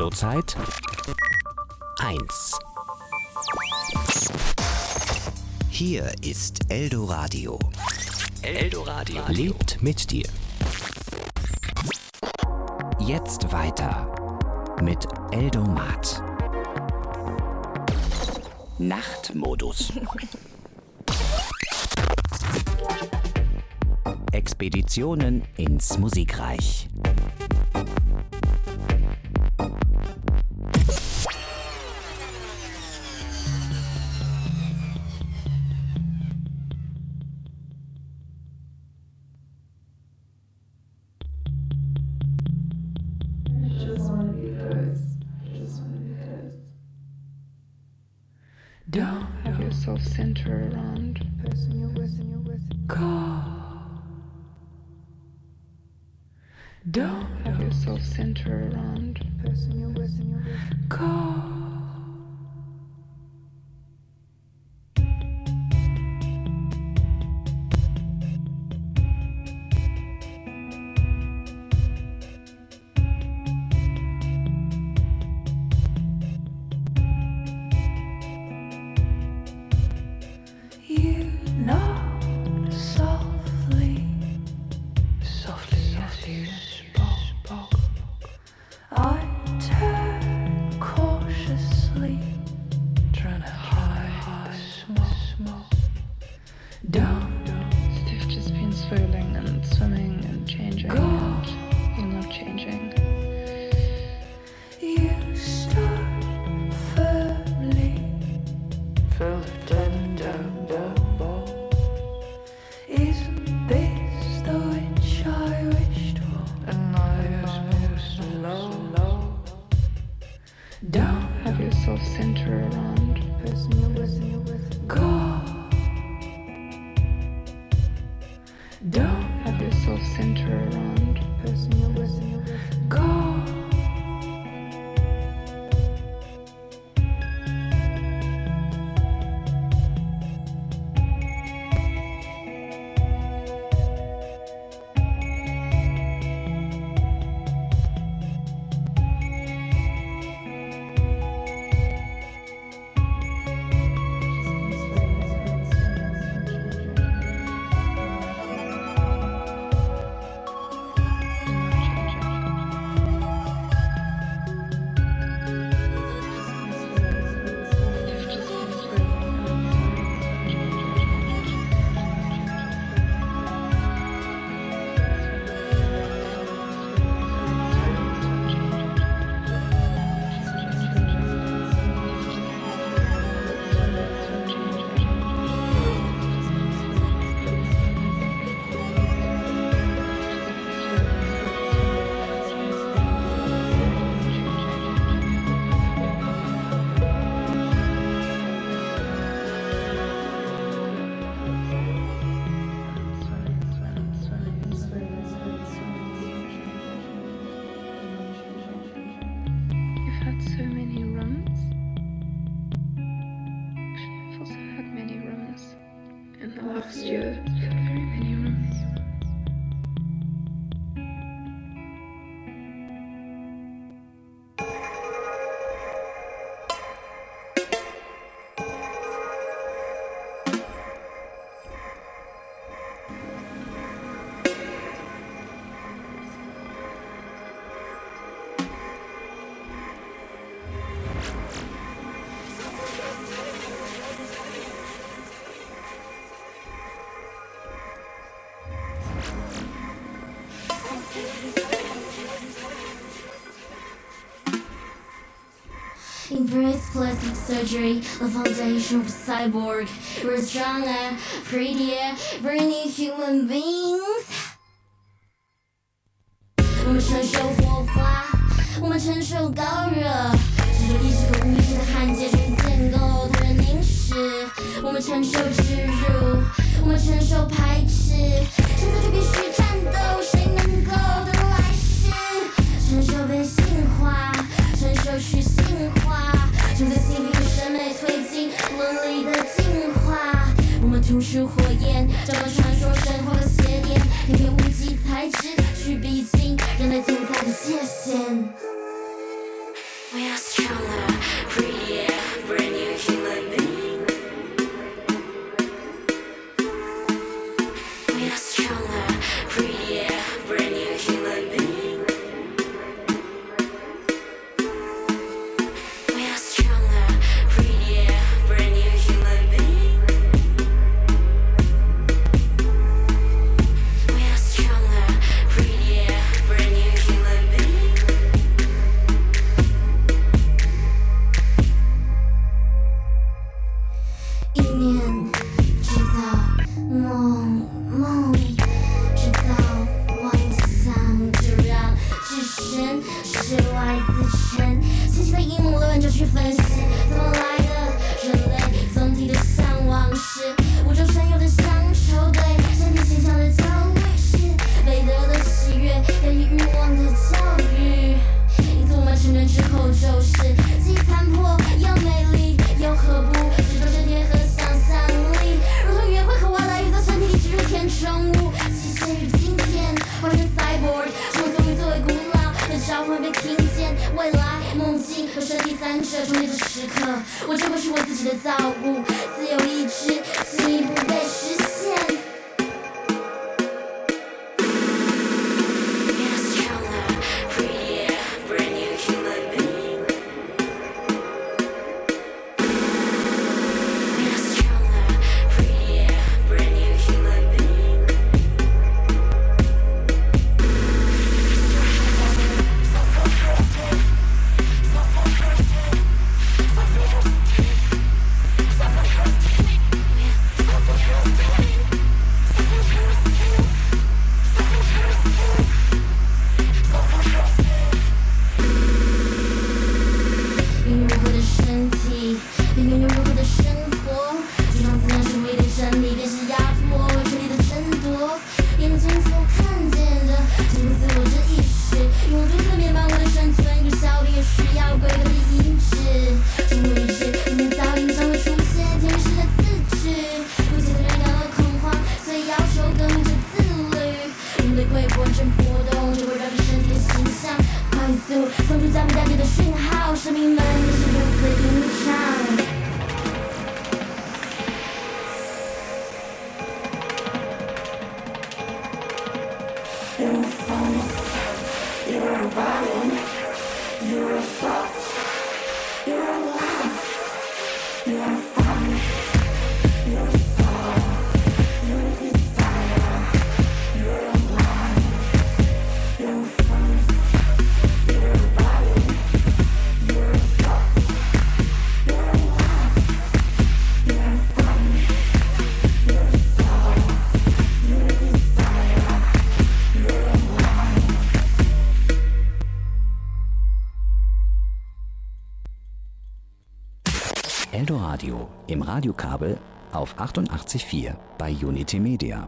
Eldozeit 1. Hier ist Eldoradio. Eldoradio lebt mit dir. Jetzt weiter mit Eldomat. Nachtmodus. Expeditionen ins Musikreich. Don't have yourself center around the person you're with. Call. Don't have yourself center around the person you're with. Call. Embrace plastic surgery, the foundation of cyborg. We're stronger, prettier, bringing human beings. 我们承受火花，我们承受高热，承受意识和无意识的焊接中建构他人凝视。我们承受植入，我们承受排斥，现在就必须战斗，谁能够得来世？承受被性化，承受去性化，正在心理和审美推进伦理的进化。我们吐出火焰，找到传说神话的邪点，偏偏无机材质去逼近人类存在的界限。 未来梦境和身第三者中间的时刻，我只会是我自己的造物，自由意志进一步被实现。 Eldoradio im Radiokabel auf 88,4 bei Unity Media.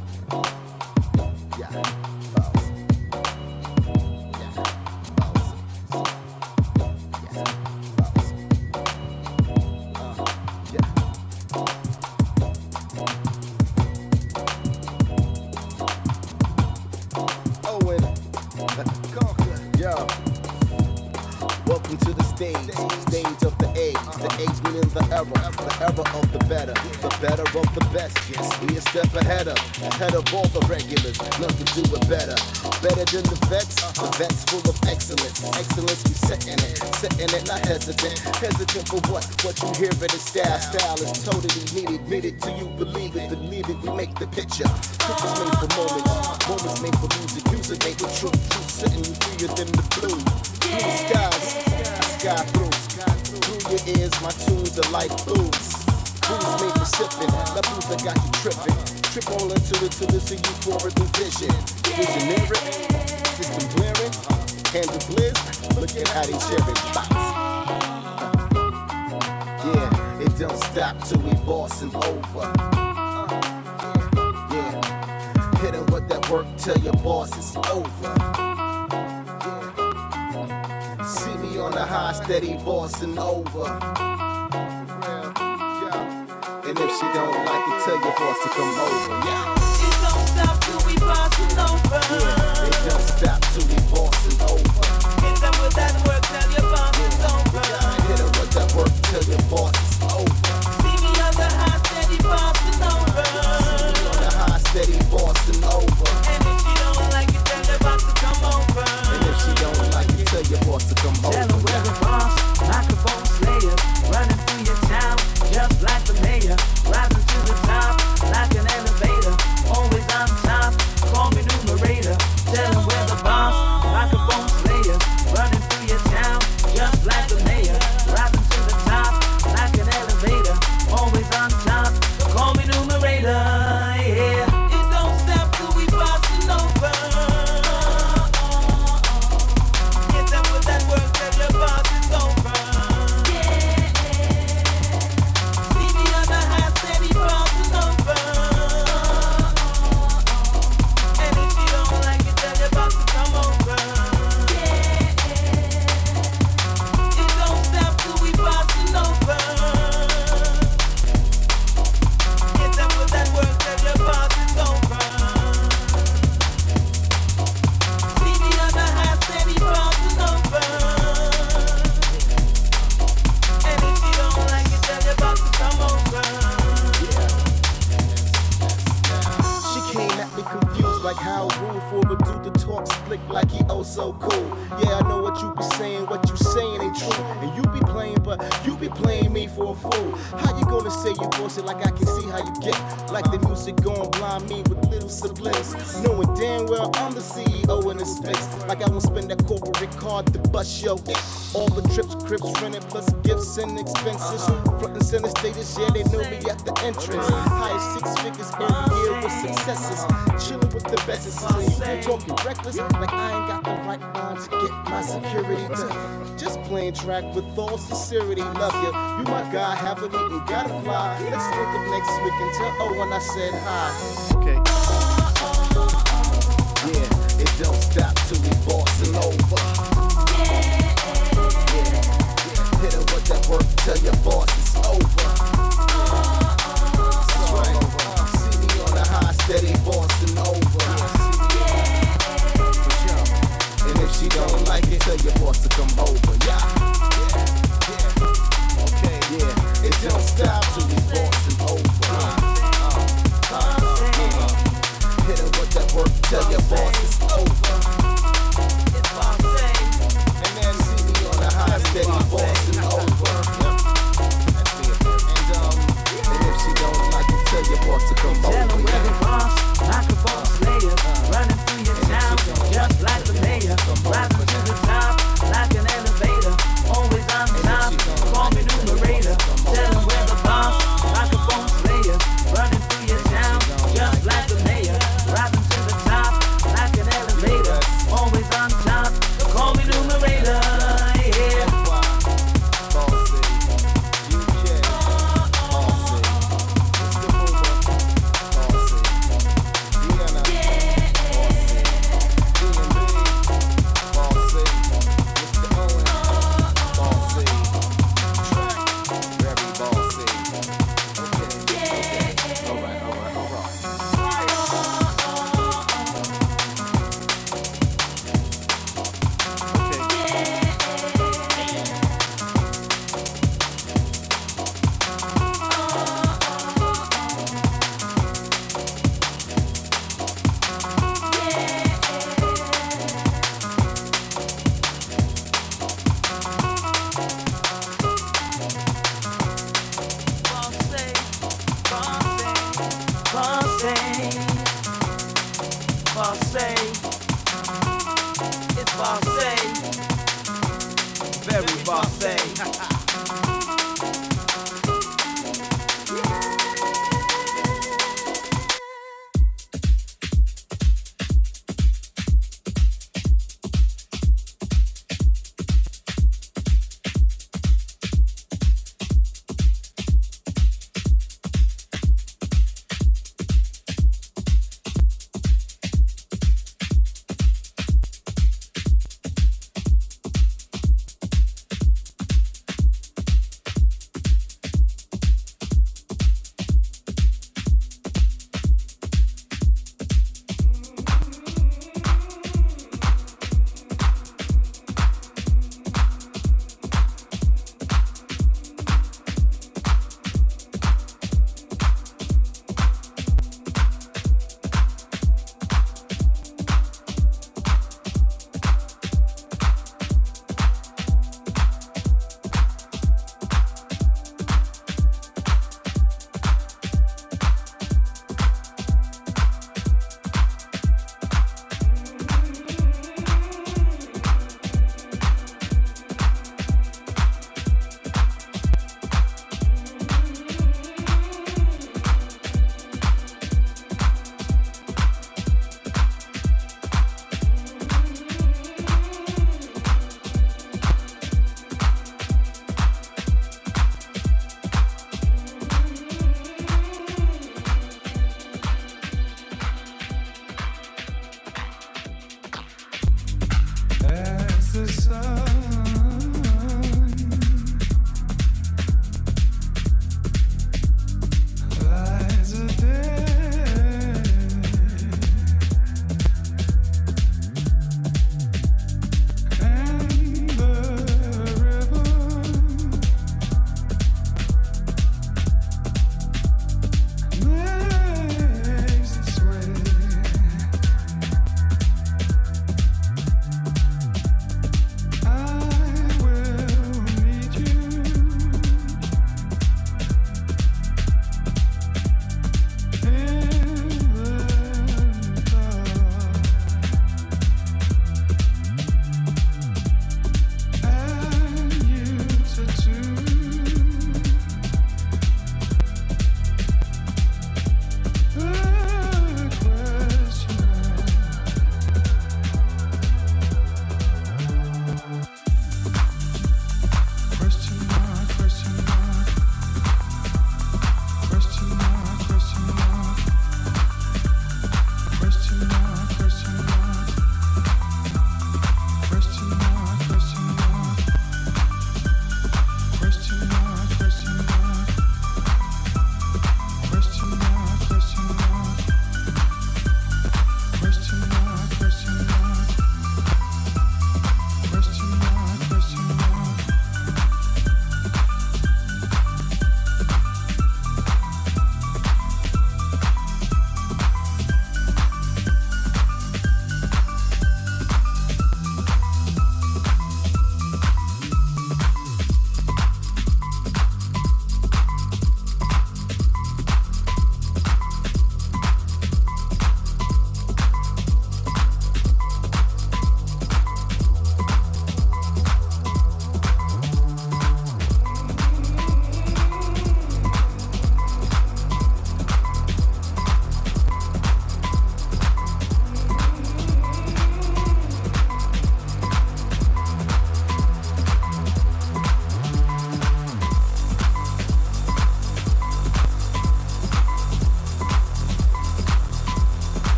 Welcome to the stage of the age. The age meaning the era of the better of the best. Yes, we a step ahead of all the regulars. None can do it better than the vets full of excellence. Excellence, we setting it, not hesitant for what you hear in the style is totally needed till you believe it, we make the picture. Pictures made for moments made for music made for truth, setting you freer than the blues. Through the skies, sky through your ears, my tunes are like blues. Blues made for sipping, that blues that got you tripping. Trip all into it till it's a euphoric vision. Visionary, system blaring, candle blizz, look at how they cheering. Yeah, it don't stop till we bossing over. Yeah, hit 'em with that work till your boss is over. See me on the high, steady bossing over. And if she don't like it, tell your boss to come over. Yeah. It don't stop till we bossing over. Yeah, it don't stop till we bossing over. Hit them with that work till your boss is over. Hit her with that work till your boss is over. See me on the high, steady bossing over. See me on the high, steady bossing over. And if she don't like it, tell your boss to come over. And if she don't like it, tell your boss to come over. Tell her we're the boss, microphone slayer, running through your town, just like the mayor, rising to the top, like an elevator, always on top. Call room for a dude to talk slick like he oh so cool. Yeah, I know what you be saying, what you saying ain't true. And you be playing, but you be playing me for a fool. How you gonna say you boss it like I can see how you get? Like the music gon' blind me with little siblings, knowing damn well I'm the CEO in this space. Like I won't spend that corporate card to bust yo. All the trips, crips, rented, plus gifts and expenses. Front and center status, yeah, they know me at the entrance. Highest 6 figures every year with successes. Chillin' with the best. You talking reckless, like I ain't got the right line to get my security to. Just playing track with all sincerity. Love you, you my guy, have a meeting, gotta fly. Let's link up next week and tell when I said hi. Okay. Yeah, it don't stop till we bossing over. Hit her with that work, tell your boss it's over. That's right. See me on the high, steady bossing over. And if she don't like it, tell your boss to come over. Yeah. Okay, yeah. It don't stop till we bossing over. Hit her with that work, tell your boss it's over. And then see me on the high, steady bossing over. And if she don't like it, tell your boss to come over. Tell 'em where the boss, microphone slayer, running through your town, just like the mayor, rising to the top, like an elevator, always on top, call me numerator. Tell 'em where the boss, microphone slayer, running through your town, just like the mayor, rising to the top, like an elevator, always on top, call me numerator. Yeah. Very bossy.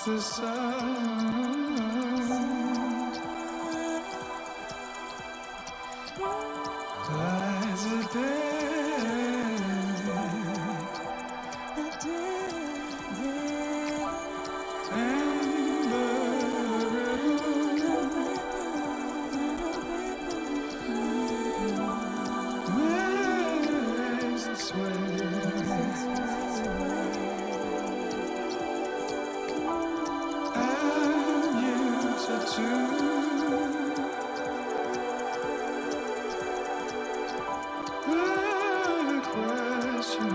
the sun. Lies a day, and the river makes its way. And you tattoo question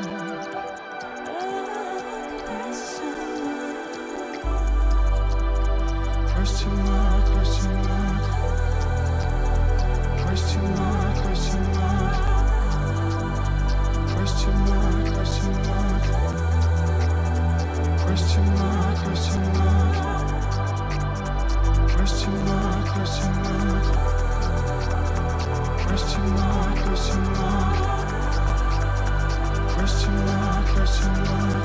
mark, question mark, question mark, question mark, question mark, question mark, question mark, question mark, question mark, question mark, question mark, question mark. Question mark, question mark.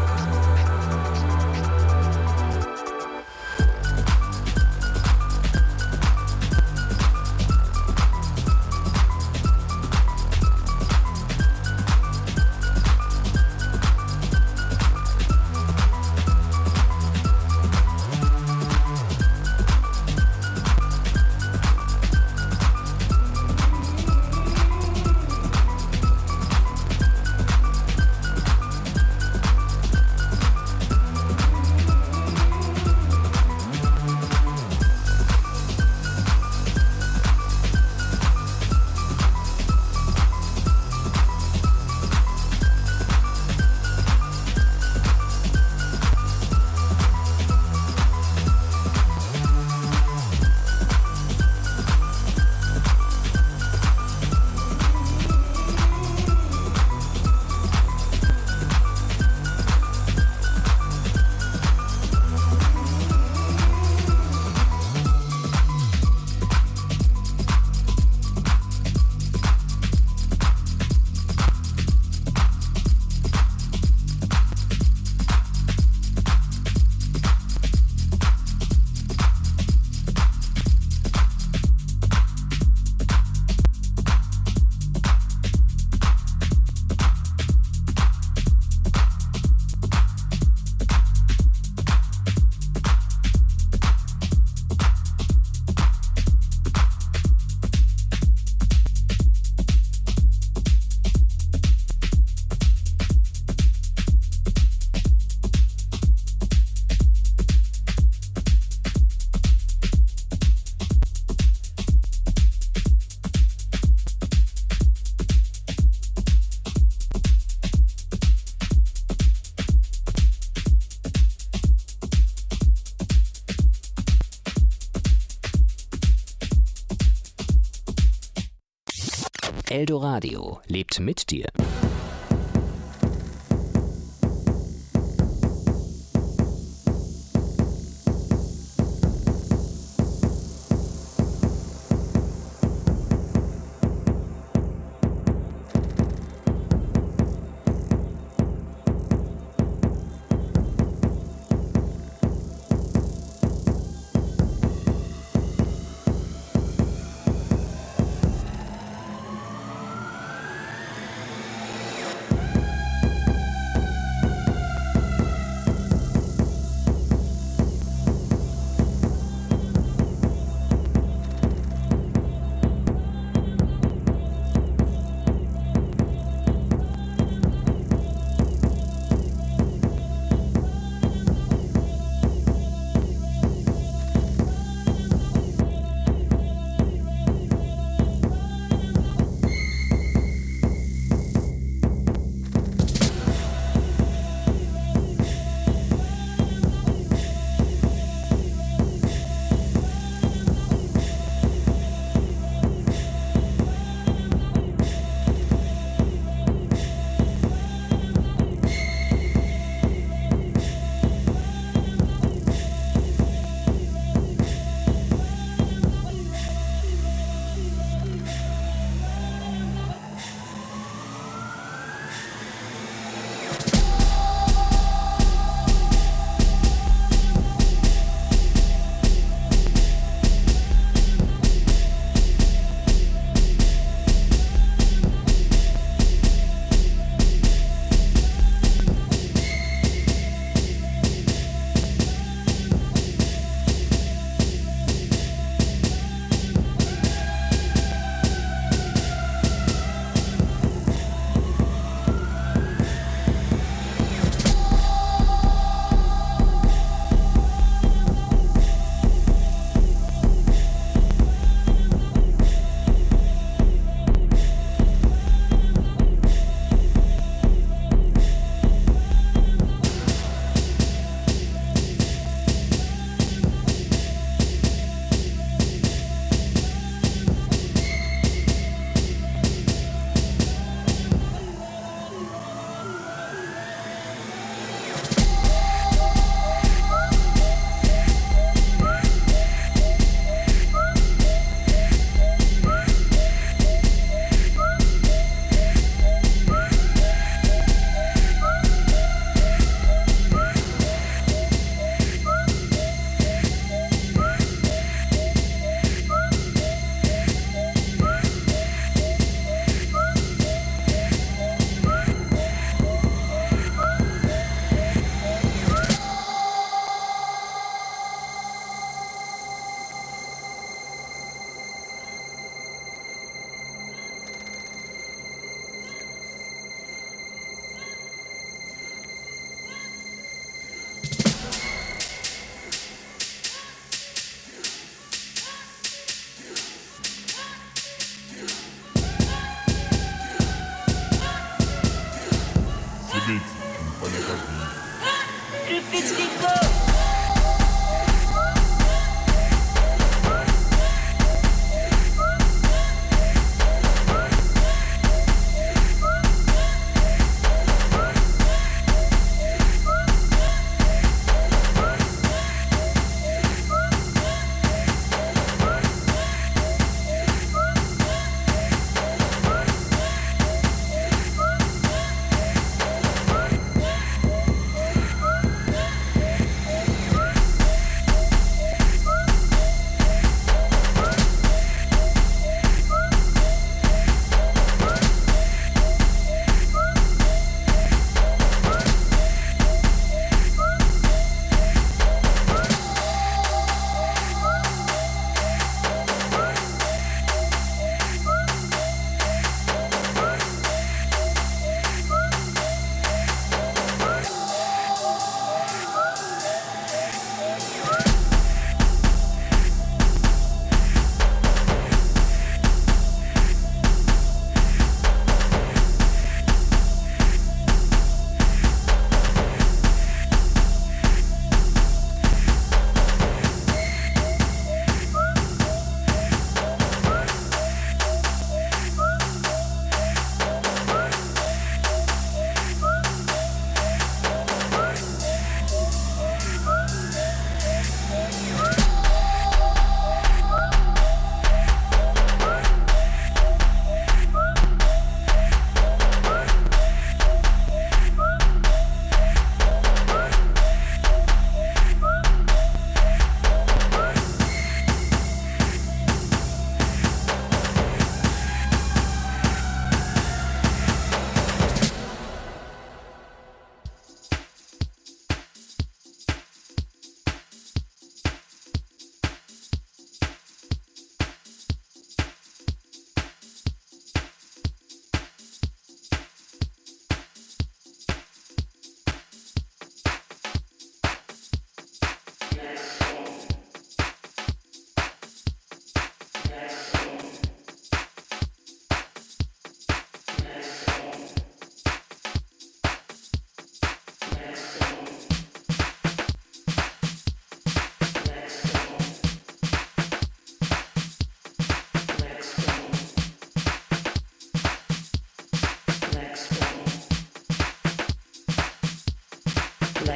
Eldoradio lebt mit dir.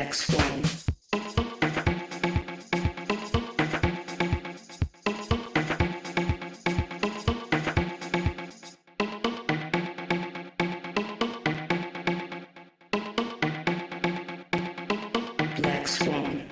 Black Swan. Black Swan.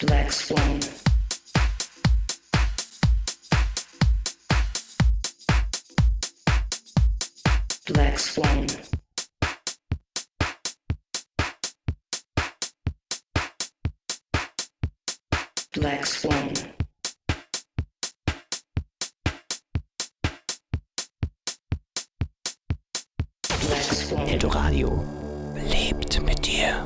Black Swan. Black Swan. Black Swan. Black Swan. Eldoradio lebt mit dir.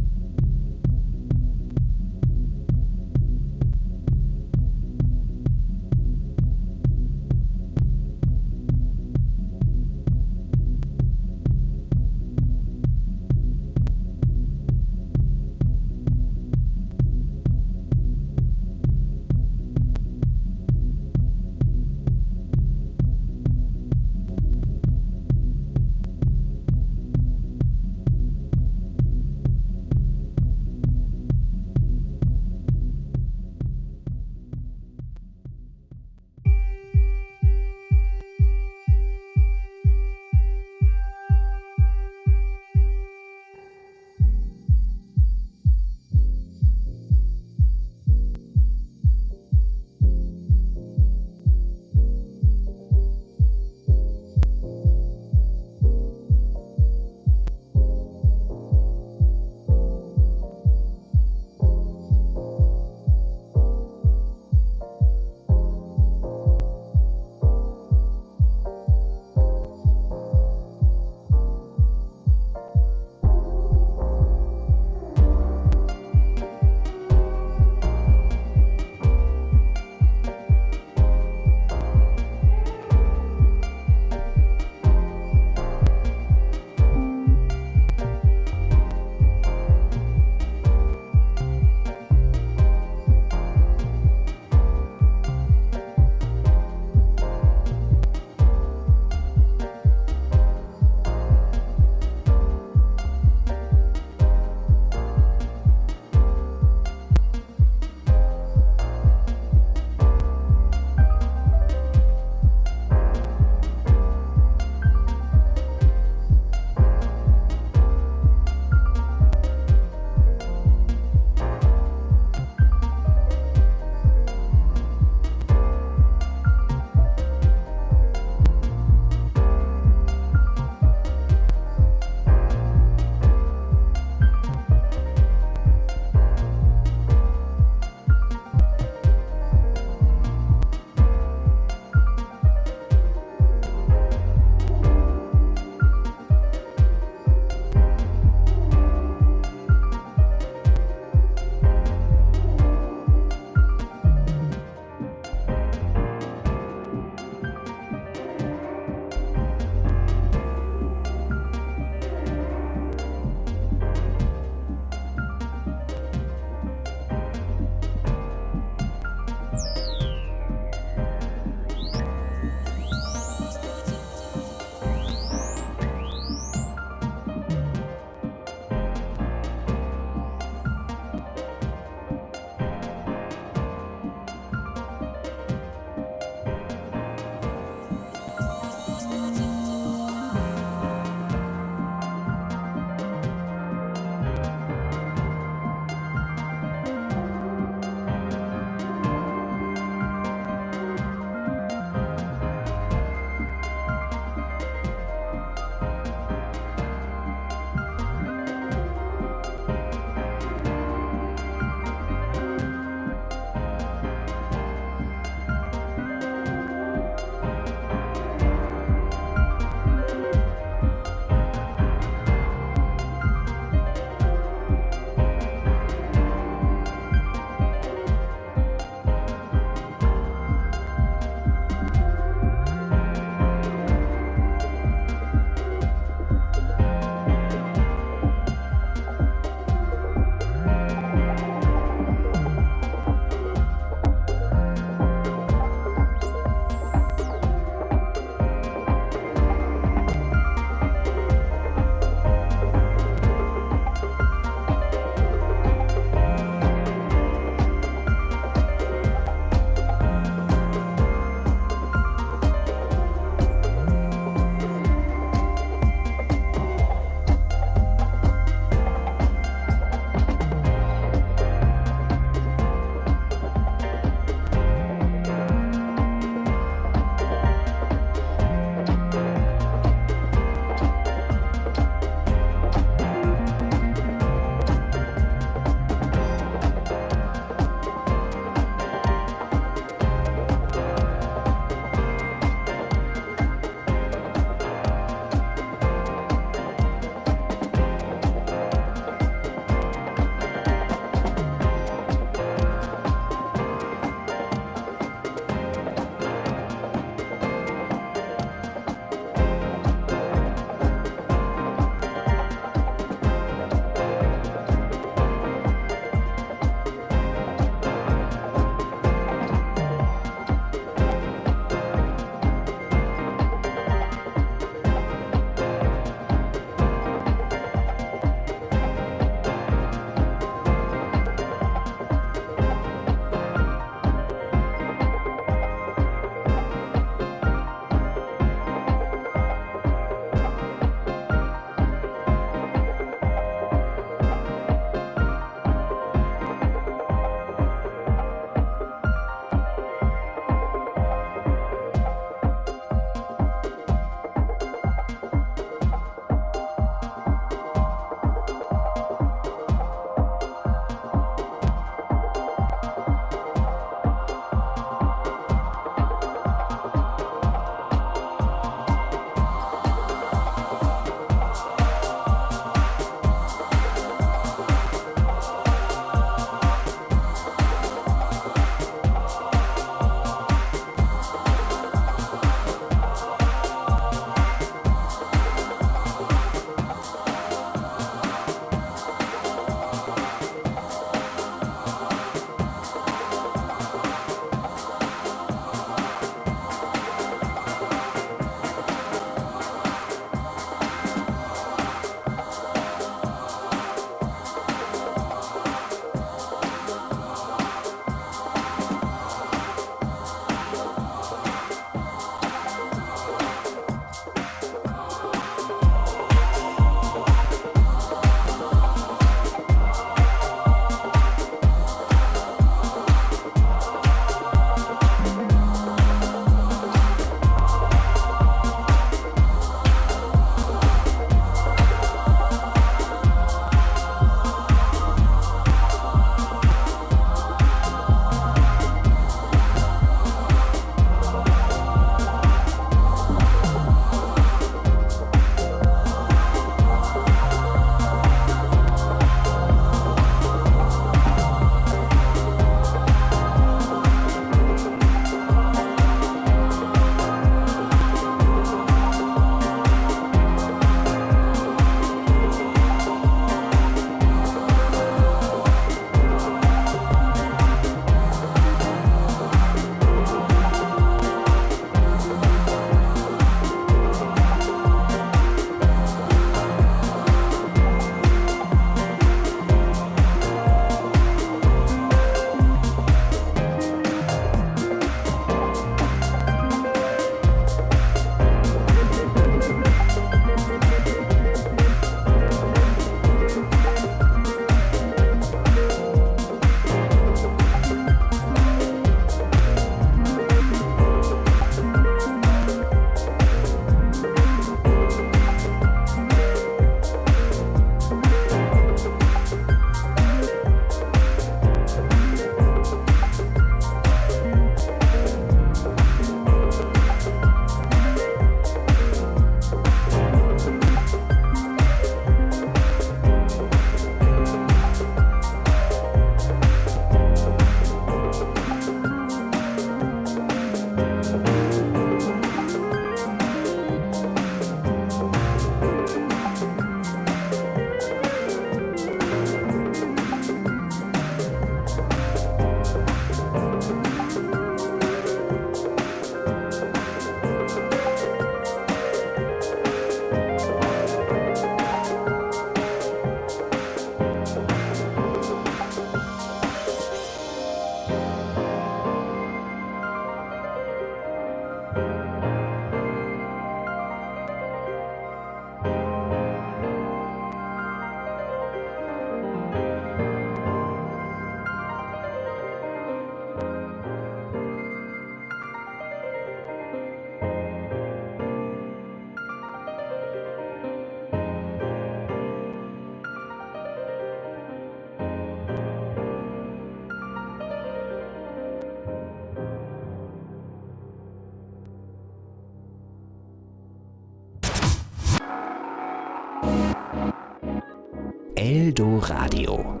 Eldoradio.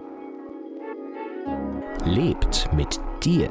Lebt mit dir.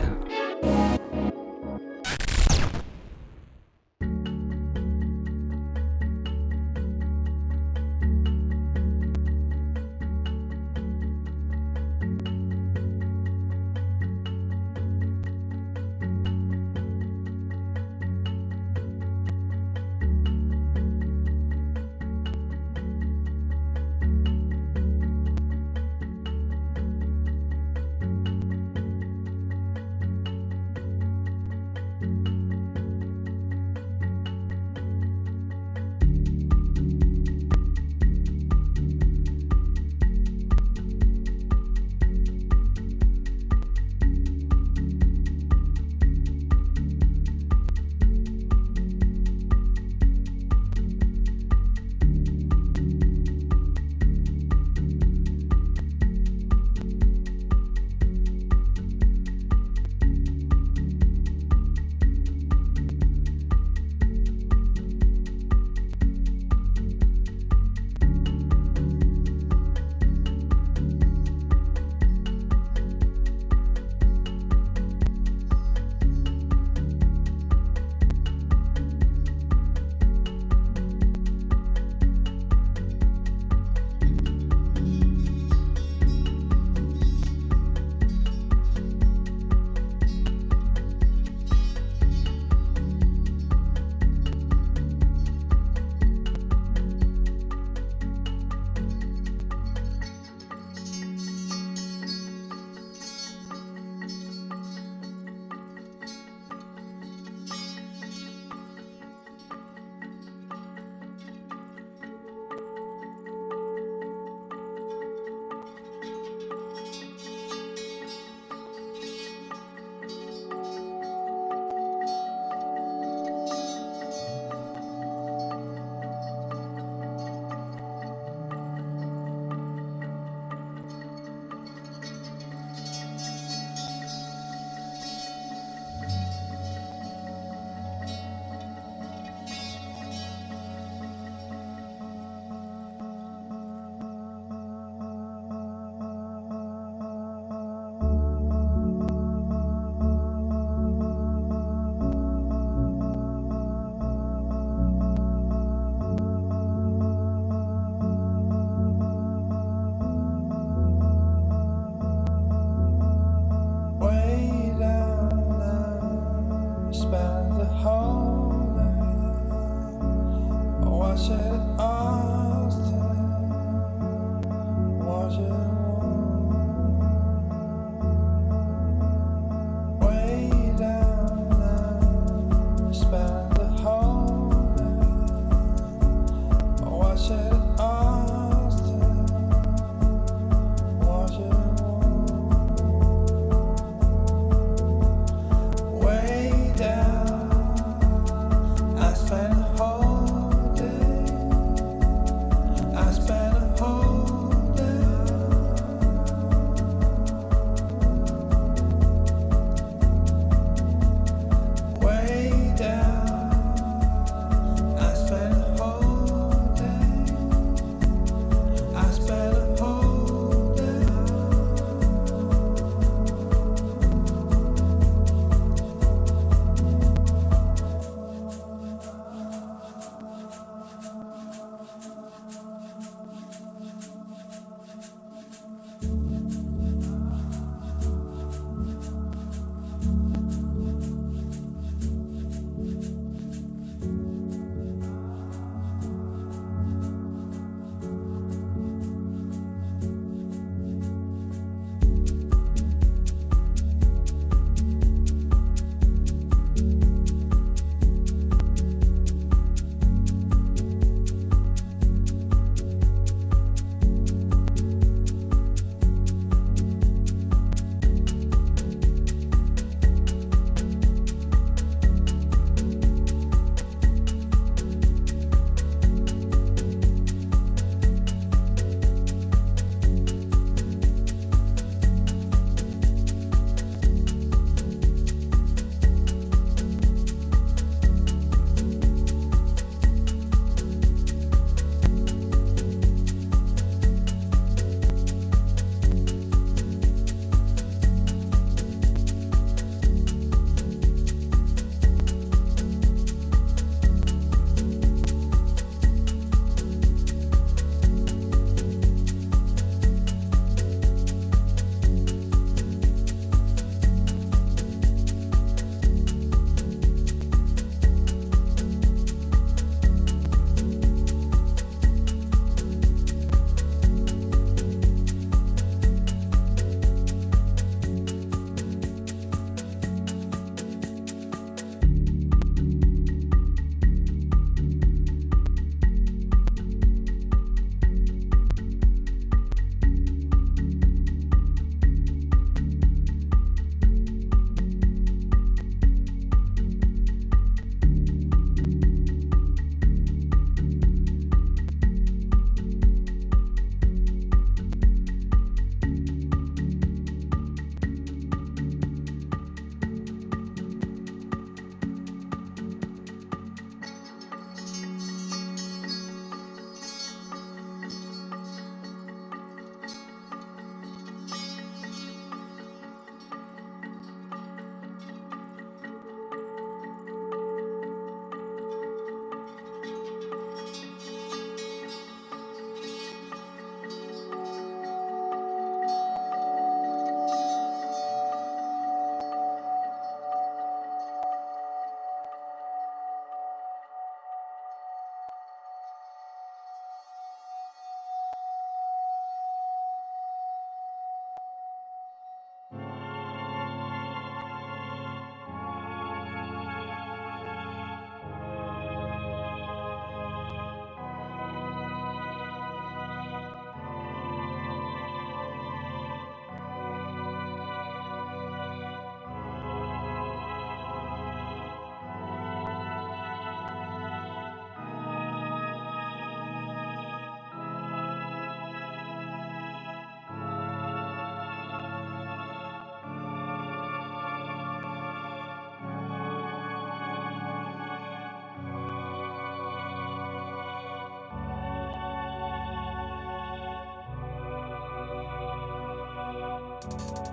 Thank